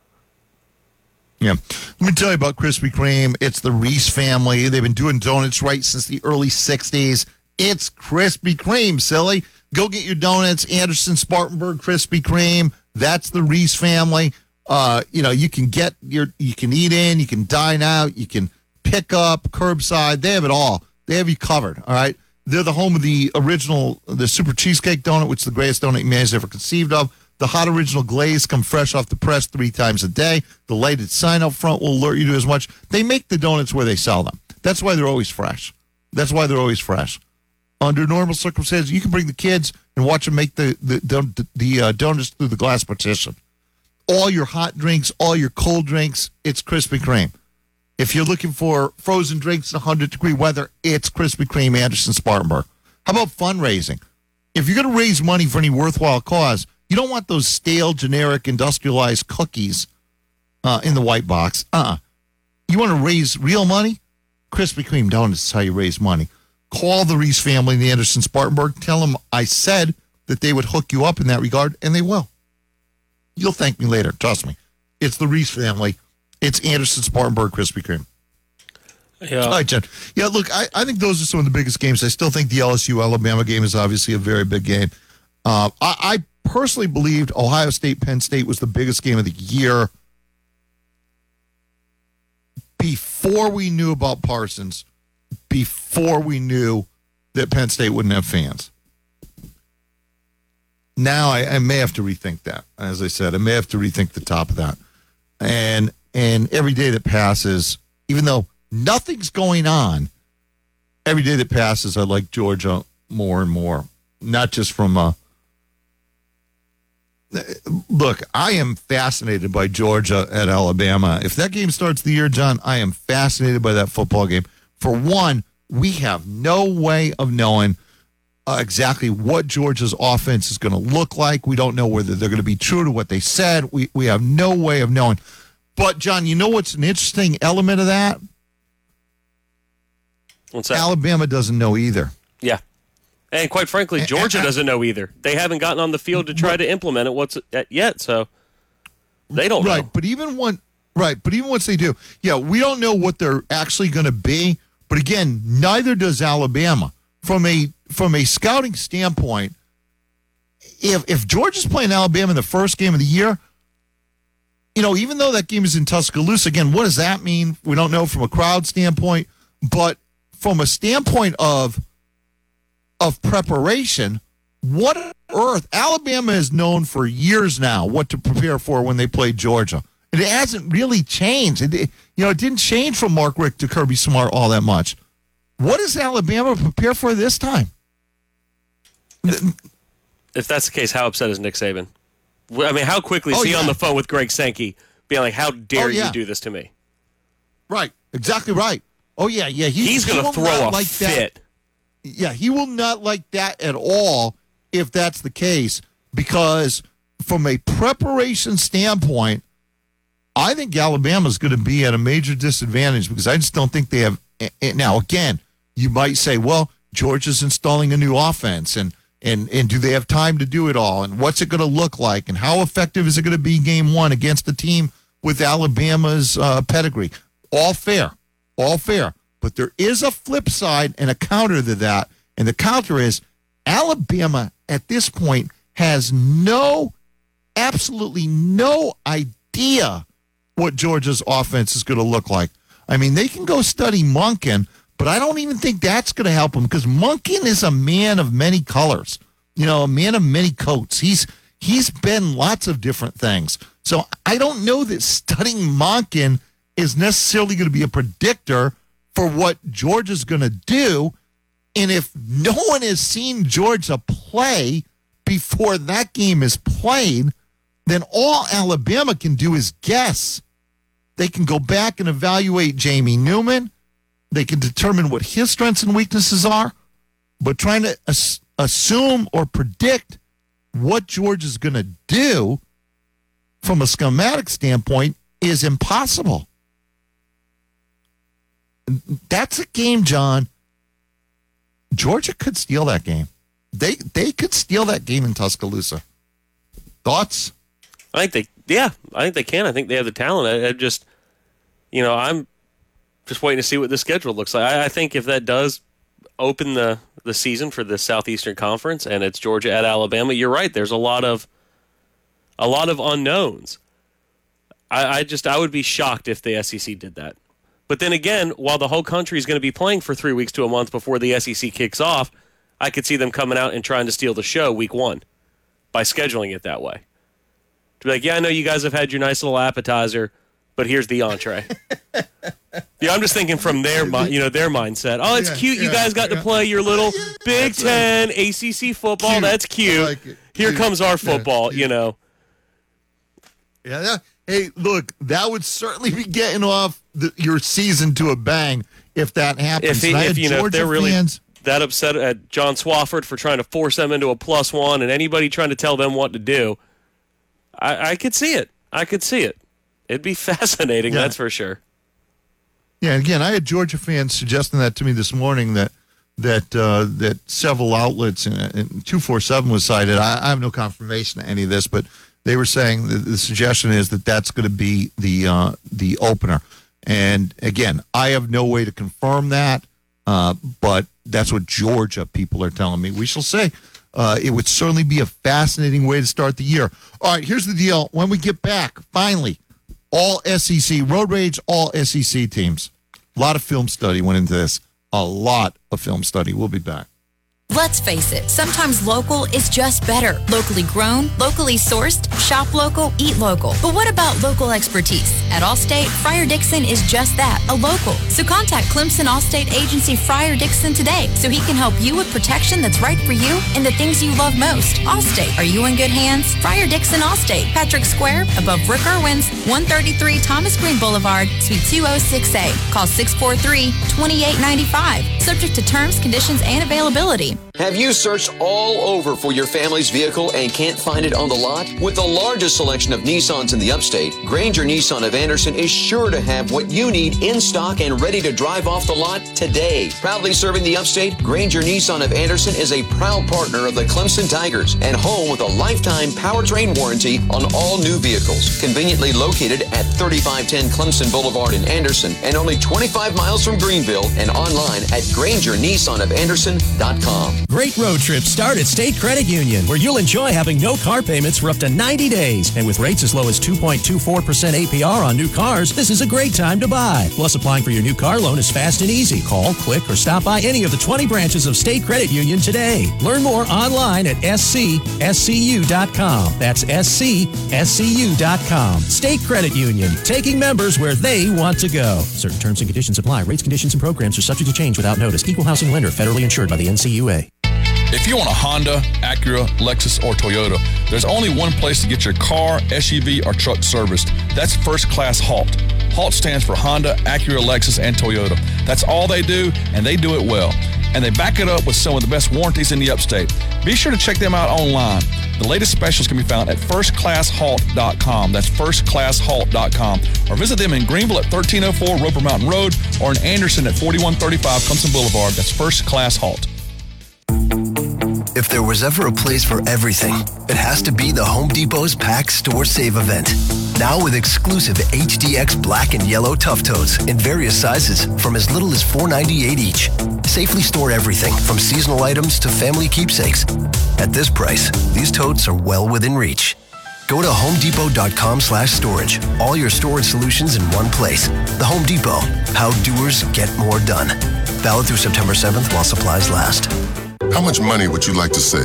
Yeah. Let me tell you about Krispy Kreme. It's the Reese family. They've been doing donuts right since the early sixties. It's Krispy Kreme, silly. Go get your donuts. Anderson, Spartanburg, Krispy Kreme. That's the Reese family. Uh, you know, you can get your, you can eat in, you can dine out, you can pick up, curbside. They have it all. They have you covered, all right? They're the home of the original, the Super Cheesecake Donut, which is the greatest donut man's ever conceived of. The hot original glaze come fresh off the press three times a day. The lighted sign up front will alert you to as much. They make the donuts where they sell them. That's why they're always fresh. That's why they're always fresh. Under normal circumstances, you can bring the kids and watch them make the the, the, the uh, donuts through the glass partition. All your hot drinks, all your cold drinks, it's Krispy Kreme. If you're looking for frozen drinks in one hundred degree weather, it's Krispy Kreme, Anderson, Spartanburg. How about fundraising? If you're going to raise money for any worthwhile cause, you don't want those stale, generic, industrialized cookies uh, in the white box. Uh-uh. You want to raise real money? Krispy Kreme Donuts is how you raise money. Call the Reese family in the Anderson, Spartanburg. Tell them I said that they would hook you up in that regard, and they will. You'll thank me later. Trust me. It's the Reese family. It's Anderson, Spartanburg, Krispy Kreme. Yeah. All right, Jen. Yeah, look, I, I think those are some of the biggest games. I still think the L S U-Alabama game is obviously a very big game. Uh, I, I personally believed Ohio State, Penn State was the biggest game of the year before we knew about Parsons, before we knew that Penn State wouldn't have fans. Now I, I may have to rethink that. As I said, I may have to rethink the top of that. And and every day that passes, even though nothing's going on, every day that passes, I like Georgia more and more. Not just from a look, I am fascinated by Georgia at Alabama. If that game starts the year, John, I am fascinated by that football game. For one, we have no way of knowing uh, exactly what Georgia's offense is going to look like. We don't know whether they're going to be true to what they said. We we have no way of knowing. But, John, you know what's an interesting element of that? What's that? Alabama doesn't know either. Yeah. And quite frankly, Georgia doesn't know either. They haven't gotten on the field to try to implement it what's yet, so they don't right, know. But even when, right, but even once they do, yeah, we don't know what they're actually going to be. But again, neither does Alabama. From a from a scouting standpoint, if if Georgia's playing Alabama in the first game of the year, you know, even though that game is in Tuscaloosa, again, what does that mean? We don't know from a crowd standpoint, but from a standpoint of of preparation, what on earth? Alabama is known for years now what to prepare for when they play Georgia. And it hasn't really changed. It, it, you know, it didn't change from Mark Richt to Kirby Smart all that much. What does Alabama prepare for this time? If, if that's the case, how upset is Nick Saban? I mean, how quickly is oh, he yeah. on the phone with Greg Sankey being like, how dare oh, yeah. you do this to me? Right. Exactly right. Oh, yeah, yeah. He, He's going to he throw a like fit. That. Yeah, he will not like that at all if that's the case, because from a preparation standpoint, I think Alabama's going to be at a major disadvantage because I just don't think they have. Now, again, you might say, well, Georgia's installing a new offense, and and and do they have time to do it all? And what's it going to look like? And how effective is it going to be game one against a team with Alabama's uh, pedigree? All fair, all fair. But there is a flip side and a counter to that, and the counter is Alabama at this point has no, absolutely no idea what Georgia's offense is going to look like. I mean, they can go study Monken, but I don't even think that's going to help them because Monken is a man of many colors. you know, a man of many coats. He's he's been lots of different things. So I don't know that studying Monken is necessarily going to be a predictor for what Georgia's going to do. And if no one has seen Georgia play before that game is played, then all Alabama can do is guess. They can go back and evaluate Jamie Newman. They can determine what his strengths and weaknesses are. But trying to as- assume or predict what Georgia's going to do from a schematic standpoint is impossible. That's a game, John. Georgia could steal that game. They they could steal that game in Tuscaloosa. Thoughts? I think they, yeah, I think they can. I think they have the talent. I, I just, you know, I'm just waiting to see what the schedule looks like. I, I think if that does open the, the season for the Southeastern Conference and it's Georgia at Alabama, you're right. There's a lot of a lot of unknowns. I, I just I would be shocked if the S E C did that. But then again, while the whole country is going to be playing for three weeks to a month before the S E C kicks off, I could see them coming out and trying to steal the show week one by scheduling it that way. To be like, yeah, I know you guys have had your nice little appetizer, but here's the entree. Yeah, I'm just thinking from their mi- you know their mindset. Oh, it's Yeah, cute. You yeah, guys got yeah. to play your little Big That's Ten A C C football. Cute. That's cute. I like it. Here Cute. comes our Yeah, football. cute. You know. Yeah. That, hey, look, that would certainly be getting off the, your season to a bang if that happens. If, he, And I if had you know if Georgia they're really fans, that upset at John Swafford for trying to force them into a plus one, and anybody trying to tell them what to do, I, I could see it. I could see it. It'd be fascinating, Yeah. that's for sure. yeah. Again, I had Georgia fans suggesting that to me this morning that that uh, that several outlets and two forty-seven was cited. I, I have no confirmation of any of this, but they were saying that the suggestion is that that's going to be the uh, the opener. And again, I have no way to confirm that, uh, but that's what Georgia people are telling me. We shall say. Uh, it would certainly be a fascinating way to start the year. All right, here's the deal. When we get back, finally, all S E C, Road Rage, all S E C teams. A lot of film study went into this. A lot of film study. We'll be back. Let's face it, sometimes local is just better. Locally grown, locally sourced, shop local, eat local. But what about local expertise? At Allstate, Friar Dixon is just that, a local. So contact Clemson Allstate Agency Friar Dixon today so he can help you with protection that's right for you and the things you love most. Allstate, are you in good hands? Friar Dixon Allstate, Patrick Square, above Rick Irwin's, one thirty-three Thomas Green Boulevard, Suite two oh six A. Call six four three, two eight nine five. Subject to terms, conditions, and availability. Have you searched all over for your family's vehicle and can't find it on the lot? With the largest selection of Nissans in the upstate, Granger Nissan of Anderson is sure to have what you need in stock and ready to drive off the lot today. Proudly serving the upstate, Granger Nissan of Anderson is a proud partner of the Clemson Tigers and home with a lifetime powertrain warranty on all new vehicles. Conveniently located at thirty-five ten Clemson Boulevard in Anderson and only twenty-five miles from Greenville and online at granger nissan of anderson dot com. Great road trips start at State Credit Union, where you'll enjoy having no car payments for up to ninety days. And with rates as low as two point two four percent A P R on new cars, this is a great time to buy. Plus, applying for your new car loan is fast and easy. Call, click, or stop by any of the twenty branches of State Credit Union today. Learn more online at s c s c u dot com. That's s c s c u dot com. State Credit Union, taking members where they want to go. Certain terms and conditions apply. Rates, conditions, and programs are subject to change without notice. Equal housing lender, federally insured by the N C U A. If you want a Honda, Acura, Lexus, or Toyota, there's only one place to get your car, S U V, or truck serviced. That's First Class Halt. HALT stands for Honda, Acura, Lexus, and Toyota. That's all they do, and they do it well. And they back it up with some of the best warranties in the upstate. Be sure to check them out online. The latest specials can be found at first class halt dot com. That's first class halt dot com. Or visit them in Greenville at thirteen oh four Roper Mountain Road or in Anderson at forty-one thirty-five Clemson Boulevard. That's First Class Halt. If there was ever a place for everything, it has to be the Home Depot's Pack Store Save event. Now with exclusive H D X black and yellow Tough Totes in various sizes from as little as four ninety-eight each. Safely store everything from seasonal items to family keepsakes. At this price, these totes are well within reach. Go to homedepot.com slash storage. All your storage solutions in one place. The Home Depot. How doers get more done. Valid through September seventh while supplies last. How much money would you like to save?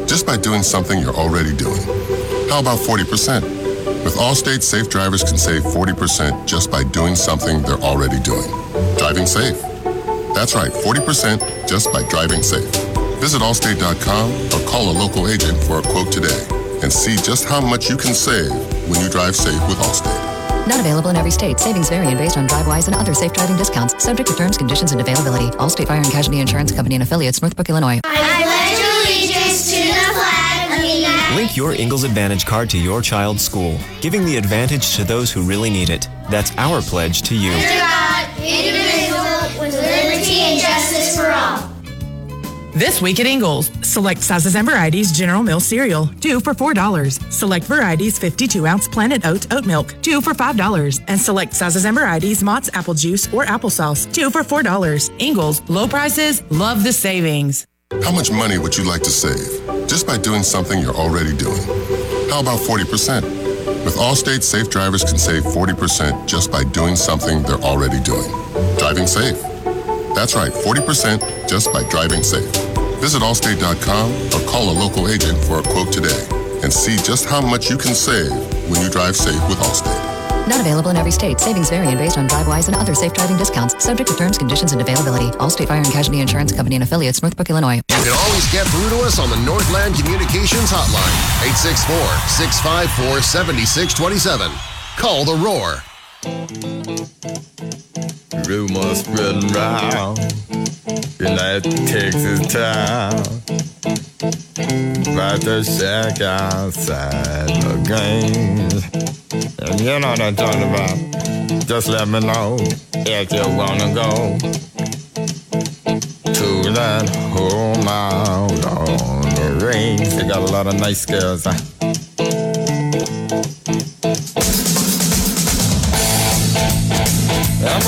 just by doing something you're already doing. How about forty percent? With Allstate, safe drivers can save forty percent just by doing something they're already doing. Driving safe. That's right, forty percent just by driving safe. Visit Allstate dot com or call a local agent for a quote today and see just how much you can save when you drive safe with Allstate. Not available in every state. Savings vary based on DriveWise and other safe driving discounts. Subject to terms, conditions, and availability. Allstate Fire and Casualty Insurance Company and affiliates, Northbrook, Illinois. I pledge allegiance to the flag of the United Link your Ingalls Advantage card to your child's school, giving the advantage to those who really need it. That's our pledge to you. States. God, indivisible, with liberty and justice for all. This week at Ingalls, select sizes and varieties General Mills cereal, two for four dollars. Select varieties fifty-two ounce Planet Oat oat milk, two for five dollars. And select sizes and varieties Mott's apple juice or applesauce, two for four dollars. Ingalls, low prices, love the savings. How much money would you like to save just by doing something you're already doing? How about forty percent? With Allstate, safe drivers can save forty percent just by doing something they're already doing. Driving safe. That's right, forty percent just by driving safe. Visit Allstate dot com or call a local agent for a quote today and see just how much you can save when you drive safe with Allstate. Not available in every state. Savings vary based on DriveWise and other safe driving discounts. Subject to terms, conditions, and availability. Allstate Fire and Casualty Insurance Company and affiliates, Northbrook, Illinois. You can always get through to us on the Northland Communications Hotline, eight six four, six five four, seven six two seven. Call the Roar. Rumors spreading round in that Texas town about the shack outside the game. And you know what I'm talking about. Just let me know if you wanna go to that home out on the range. They got a lot of nice girls. Huh? I'm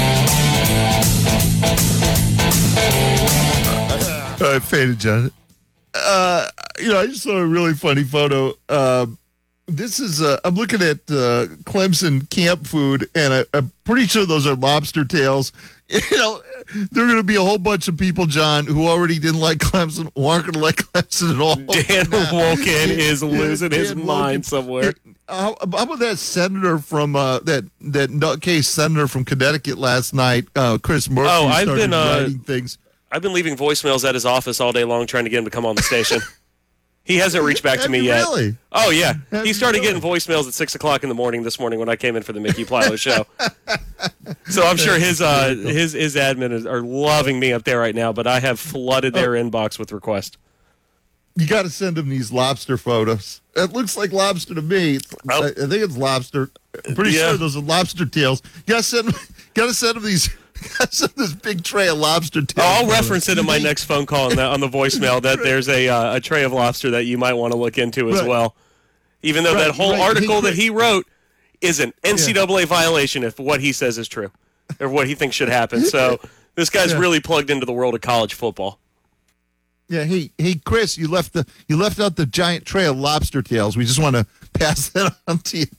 All right, faded, John. Uh, you know, I just saw a really funny photo. Uh, this is, uh, I'm looking at uh, Clemson camp food, and I, I'm pretty sure those are lobster tails. You know, there are going to be a whole bunch of people, John, who already didn't like Clemson, or aren't going to like Clemson at all. Dan Wolken is losing his Dan mind Wolken. somewhere. How, how about that senator from uh, that that nutcase senator from Connecticut last night, uh, Chris Murphy? Oh, I've started been uh, writing things. I've been leaving voicemails at his office all day long trying to get him to come on the station. He hasn't reached back to Have me you yet. really? Oh yeah, Have he you started really? getting voicemails at six o'clock in the morning this morning when I came in for the Mickey Plyler show. So I'm sure his uh, his his admin is, are loving me up there right now. But I have flooded their Oh. inbox with requests. You got to send him these lobster photos. It looks like lobster to me. Oh. I, I think it's lobster. I'm pretty Yeah. sure those are lobster tails. You got to send. Got to send him these. Got to send this big tray of lobster tails. Oh, I'll reference it in my next phone call on the, on the voicemail that there's a uh, a tray of lobster that you might want to look into as Right. well. Even though Right, that whole right. article He- that he wrote is an N C double A violation if what he says is true or what he thinks should happen. So this guy's Yeah. really plugged into the world of college football. Yeah, hey, hey, Chris, you left the you left out the giant tray of lobster tails. We just want to pass that on to you.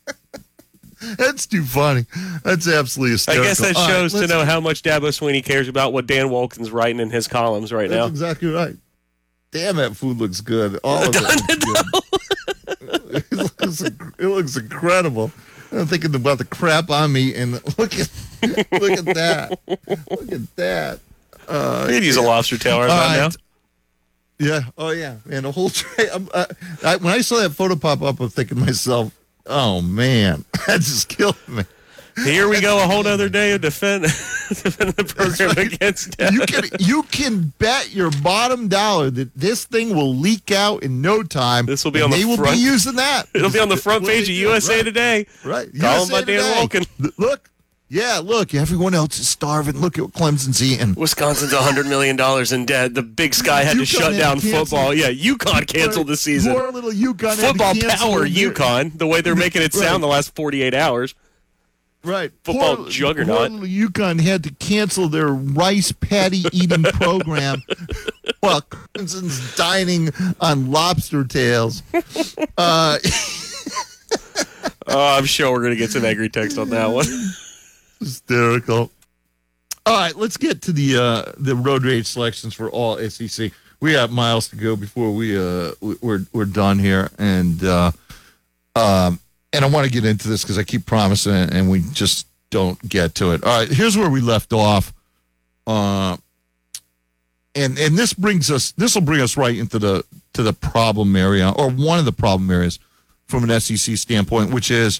That's too funny. That's absolutely I hysterical. guess that All right, shows to let's- know how much Dabo Sweeney cares about what Dan Wolken's writing in his columns right That's now. exactly right. Damn, that food looks good. All of it looks good. it, looks, it looks incredible. I'm thinking about the crap on me, and look at look at that. Look at that. Uh, You could use a lobster tail right All about now. right. Yeah. Oh, yeah. Man, the whole tray. I'm, uh, I, when I saw that photo pop up, I'm thinking to myself, oh, man, that just killed me. Here we go, a whole other day of defend, defend the program right. against You can you can bet your bottom dollar that this thing will leak out in no time. This will be and on the they will front- be using that. It'll be on the front What they page of do, U S A right. Today. Right. Call U S him by A Dan Today. Wolken. Look. Yeah, look, everyone else is starving. Look at what Clemson's eating. Wisconsin's one hundred million dollars in debt. The Big Sky had to UConn shut had to down cancel. football. Yeah, UConn canceled the season. Poor little UConn had to Football cancel power, their- UConn. The way they're making it sound Right. the last forty-eight hours. Right. Football Poor- juggernaut. Poor little UConn had to cancel their rice patty eating program while Clemson's dining on lobster tails. Uh, Oh, I'm sure we're going to get some angry text on that one. hysterical. All right, let's get to the uh, the road rage selections for all S E C. we have miles to go before we uh we- we're we're done here, and uh, um and I want to get into this because I keep promising it, and we just don't get to it. All right, here's where we left off. Uh, and and this brings us this will bring us right into the to the problem area, or one of the problem areas from an S E C standpoint, which is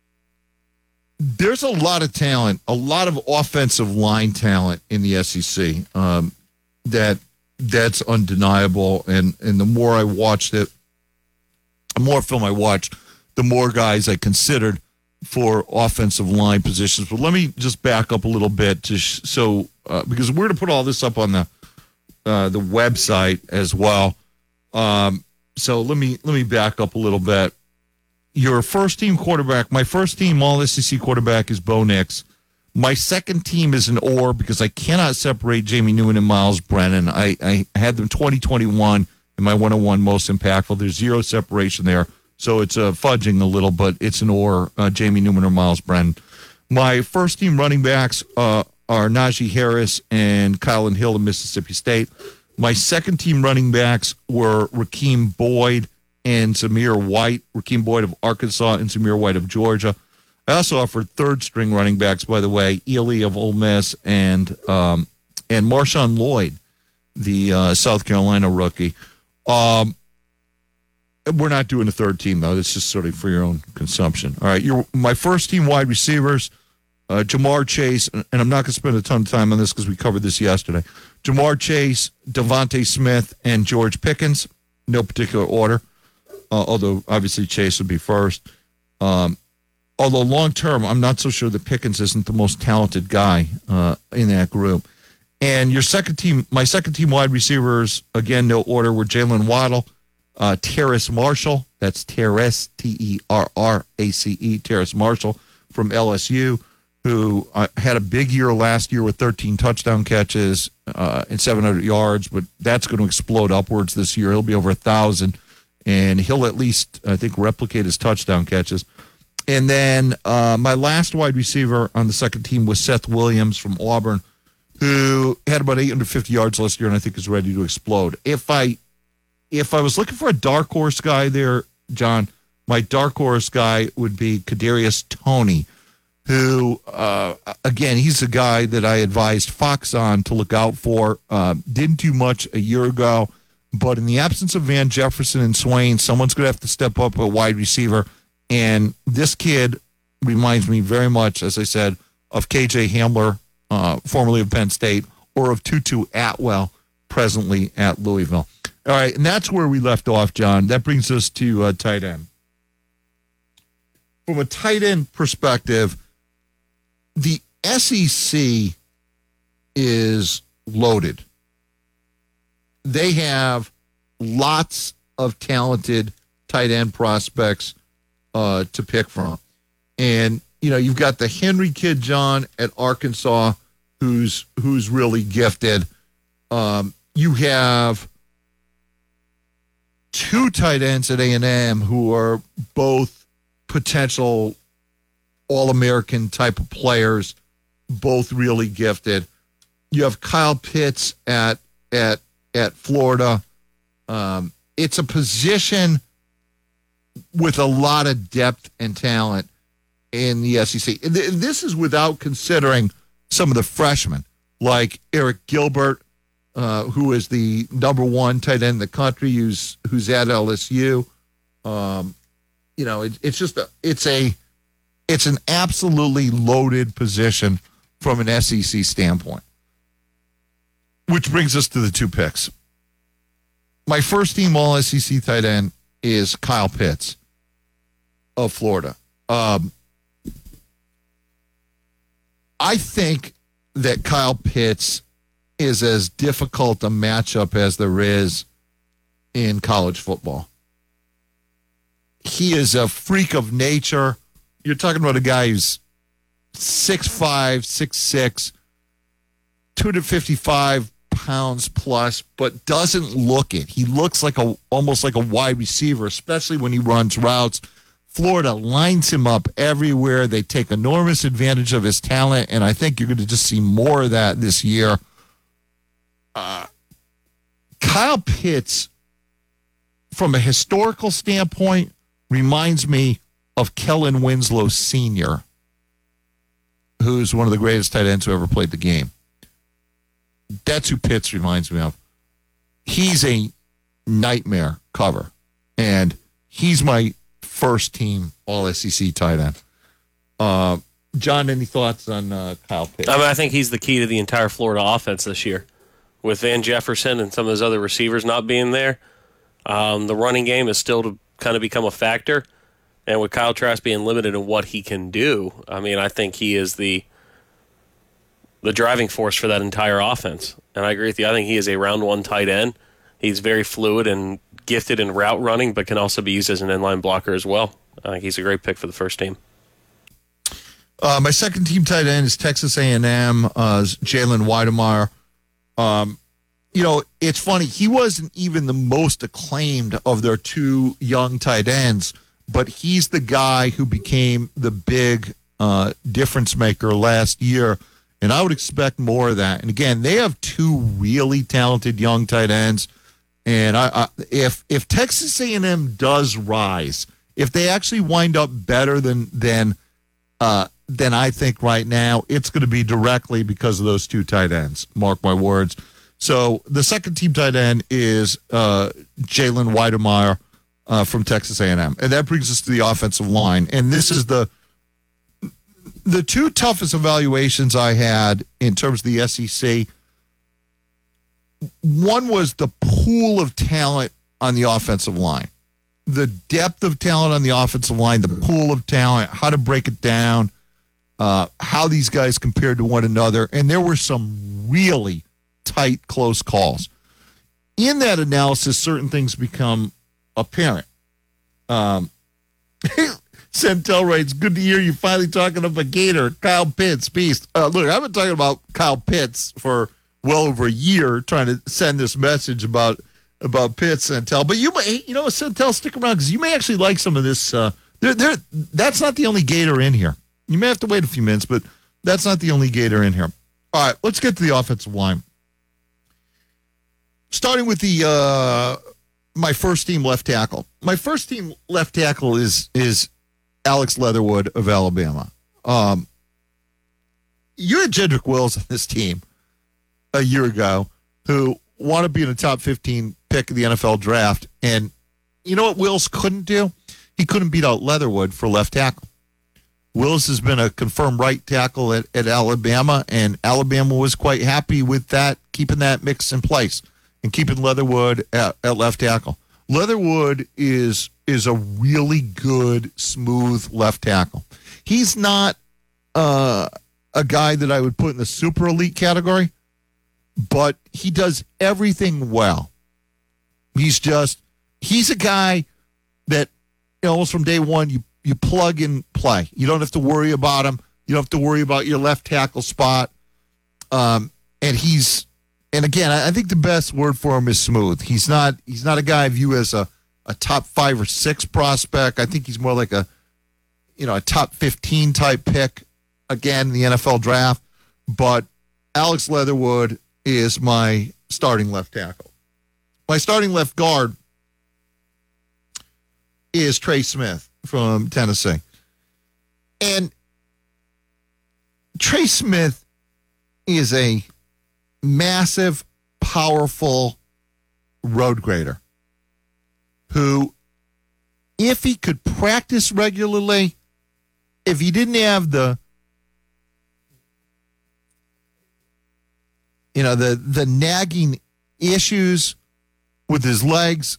there's a lot of talent, a lot of offensive line talent in the S E C. Um, that that's undeniable, and and the more I watched it, the more film I watched, the more guys I considered for offensive line positions. But let me just back up a little bit to sh- so uh, because we're going to put all this up on the uh, the website as well. Um, so let me let me back up a little bit. Your first team quarterback, my first team all S E C quarterback is Bo Nix. My second team is an or because I cannot separate Jamie Newman and Miles Brennan. I, I had them twenty twenty-one in my one oh one most impactful. There's zero separation there. So it's uh, fudging a little, but it's an or, uh, Jamie Newman or Miles Brennan. My first team running backs uh, are Najee Harris and Kylan Hill of Mississippi State. My second team running backs were Rakeem Boyd and Zamir White. Rakeem Boyd of Arkansas and Zamir White of Georgia. I also offered third string running backs, by the way, Ely of Ole Miss and um, and Marshawn Lloyd, the uh, South Carolina rookie. Um, we're not doing a third team, though. That's just sort of for your own consumption. All right, your, my first team wide receivers, uh, Jamar Chase, and I'm not going to spend a ton of time on this because we covered this yesterday. Jamar Chase, Devontae Smith, and George Pickens, no particular order, uh, although obviously Chase would be first. Um, although long term, I'm not so sure that Pickens isn't the most talented guy uh, in that group. And your second team, my second team wide receivers, again, no order, were Jalen Waddle, uh, Terrace Marshall, that's Terrace, T E R R A C E, Terrace Marshall from L S U, who uh, had a big year last year with thirteen touchdown catches uh, and seven hundred yards, but that's going to explode upwards this year. He'll be over one thousand, and he'll at least, I think, replicate his touchdown catches. And then uh, my last wide receiver on the second team was Seth Williams from Auburn, who had about eight hundred fifty yards last year and I think is ready to explode. If I if I was looking for a dark horse guy there, John, my dark horse guy would be Kadarius Toney, who, uh, again, he's a guy that I advised Fox on to look out for. Uh, didn't do much a year ago, but in the absence of Van Jefferson and Swain, someone's going to have to step up a wide receiver. And this kid reminds me very much, as I said, of K J Hamler, uh, formerly of Penn State, or of Tutu Atwell, presently at Louisville. All right, and that's where we left off, John. That brings us to uh, tight end. From a tight end perspective, the S E C is loaded. They have lots of talented tight end prospects uh, to pick from. And, you know, you've got the Henry kid, John, at Arkansas, who's who's really gifted. Um, you have two tight ends at A and M who are both potential All-American type of players, both really gifted. You have Kyle Pitts at at at Florida. Um, it's a position with a lot of depth and talent in the S E C. This is without considering some of the freshmen, like Eric Gilbert, uh, who is the number one tight end in the country, who's who's at L S U. Um, you know, it, it's just a, it's a it's an absolutely loaded position from an S E C standpoint. Which brings us to the two picks. My first team all S E C tight end is Kyle Pitts of Florida. Um, I think that Kyle Pitts is as difficult a matchup as there is in college football. He is a freak of nature. You're talking about a guy who's six five, six six, two hundred fifty-five pounds plus, but doesn't look it. He looks like a almost like a wide receiver, especially when he runs routes. Florida lines him up everywhere. They take enormous advantage of his talent, and I think you're going to just see more of that this year. Uh, Kyle Pitts, from a historical standpoint, reminds me of Kellen Winslow Senior, who's one of the greatest tight ends who ever played the game. That's who Pitts reminds me of. He's a nightmare cover, and he's my first team All S E C tight end. Uh, John, any thoughts on uh, Kyle Pitts? I mean, I think he's the key to the entire Florida offense this year. With Van Jefferson and some of those other receivers not being there, um, the running game is still to kind of become a factor. And with Kyle Trask being limited in what he can do, I mean, I think he is the the driving force for that entire offense. And I agree with you. I think he is a round one tight end. He's very fluid and gifted in route running, but can also be used as an inline blocker as well. I think he's a great pick for the first team. Uh, my second team tight end is Texas A and M, uh, Jalen Weidemeyer. Um, you know, it's funny. He wasn't even the most acclaimed of their two young tight ends, but he's the guy who became the big uh, difference maker last year, and I would expect more of that. And again, they have two really talented young tight ends, and I, I, if if Texas A and M does rise, if they actually wind up better than than uh, than I think right now, it's going to be directly because of those two tight ends. Mark my words. So the second team tight end is uh, Jalen Weidemeyer uh, from Texas A and M. And that brings us to the offensive line. And this is the the two toughest evaluations I had in terms of the S E C. One was the pool of talent on the offensive line. The depth of talent on the offensive line, the pool of talent, how to break it down, uh, how these guys compared to one another. And there were some really tight, close calls. In that analysis, certain things become apparent. Um, Centel writes, good to hear you finally talking up a Gator, Kyle Pitts, beast. Uh, look, I've been talking about Kyle Pitts for well over a year, trying to send this message about about Pitts, Centel. But you may, you know, Centel, stick around because you may actually like some of this. Uh, they're, they're, that's not the only Gator in here. You may have to wait a few minutes, but that's not the only Gator in here. All right, let's get to the offensive line. Starting with the uh, my first team left tackle. My first team left tackle is is Alex Leatherwood of Alabama. Um, you had Jedrick Wills on this team a year ago who wanted to be in a top fifteen pick of the N F L draft. And you know what Wills couldn't do? He couldn't beat out Leatherwood for left tackle. Wills has been a confirmed right tackle at, at Alabama, and Alabama was quite happy with that, keeping that mix in place and keeping Leatherwood at, at left tackle. Leatherwood is is a really good, smooth left tackle. He's not uh, a guy that I would put in the super elite category, but he does everything well. He's just, he's a guy that, you know, almost from day one, you, you plug and play. You don't have to worry about him. You don't have to worry about your left tackle spot. Um, and he's, and again, I think the best word for him is smooth. He's not, he's not a guy I view as a, a top five or six prospect. I think he's more like a, you know, a top fifteen type pick again in the N F L draft. But Alex Leatherwood is my starting left tackle. My starting left guard is Trey Smith from Tennessee. And Trey Smith is a massive, powerful road grader who, if he could practice regularly, if he didn't have the, you know, the, the nagging issues with his legs,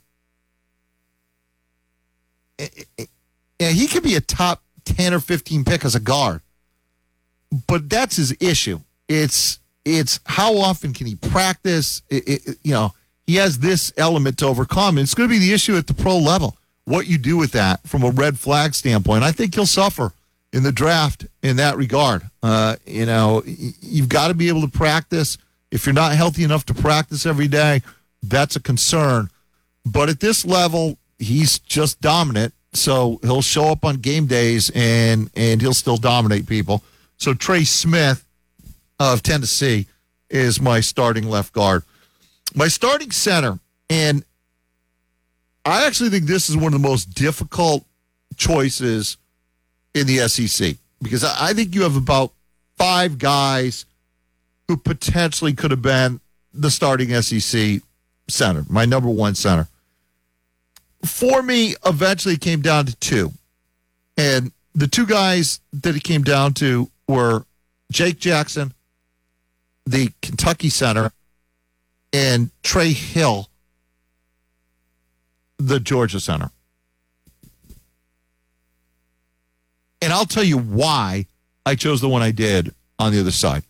yeah, he could be a top ten or fifteen pick as a guard. But that's his issue. It's it's how often can he practice? It, it, you know, he has this element to overcome. And it's going to be the issue at the pro level. What you do with that from a red flag standpoint, I think he'll suffer in the draft in that regard. Uh, you know, you've got to be able to practice. If you're not healthy enough to practice every day, that's a concern. But at this level, he's just dominant. So he'll show up on game days and and he'll still dominate people. So Trey Smith of Tennessee is my starting left guard. My starting center And I actually think this is one of the most difficult choices in the S E C because I think you have about five guys who potentially could have been the starting S E C center, my number one center. For me, eventually it came down to two. And the two guys that it came down to were Jake Jackson, the Kentucky center, and Trey Hill, the Georgia center. And I'll tell you why I chose the one I did on the other side.